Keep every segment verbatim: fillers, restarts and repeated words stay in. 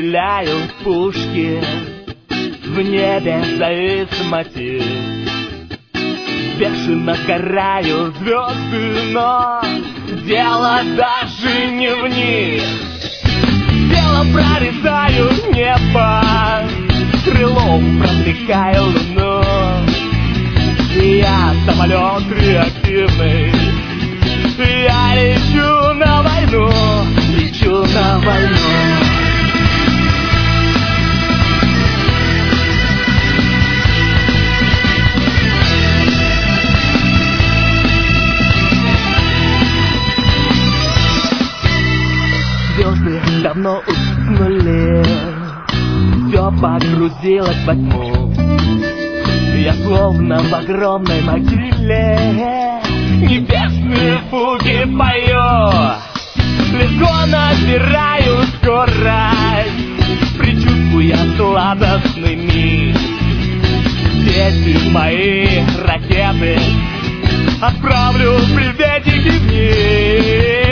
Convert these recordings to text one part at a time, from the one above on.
стреляют пушки, в небе завис мотив. Бешено горают звезды, но дело даже не в них. Тело прорезают небо, крылом протыкаю луну. Я самолет реактивный, я лечу на войну, лечу на войну. Звезды давно уснули, все погрузилось во тьму. Я словно в огромной могиле небесные фуги пою. Легко набираю скорость, предчувствуя сладостный миг. Эти мои ракеты отправлю приветики в мир.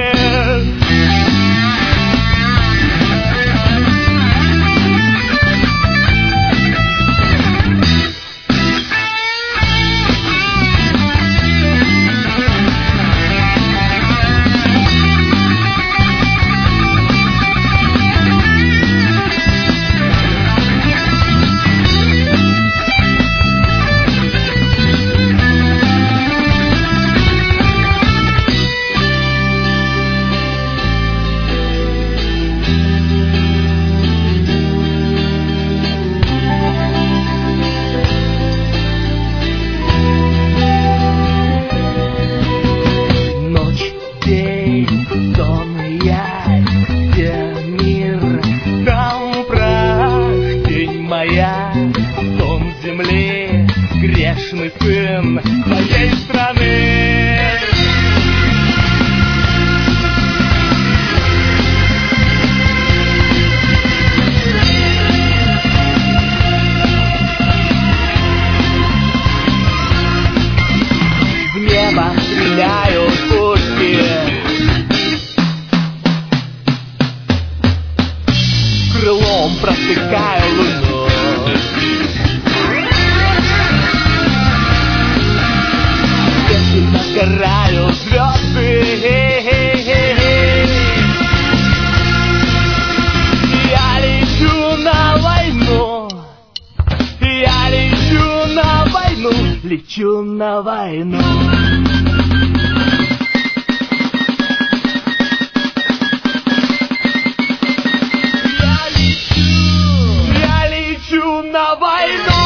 Сон земли, грешный сын моей страны. В небо стреляют пушки, крылом протыкаю луну. Горают звезды, я лечу на войну, я лечу на войну, лечу на войну. Я лечу, я лечу на войну.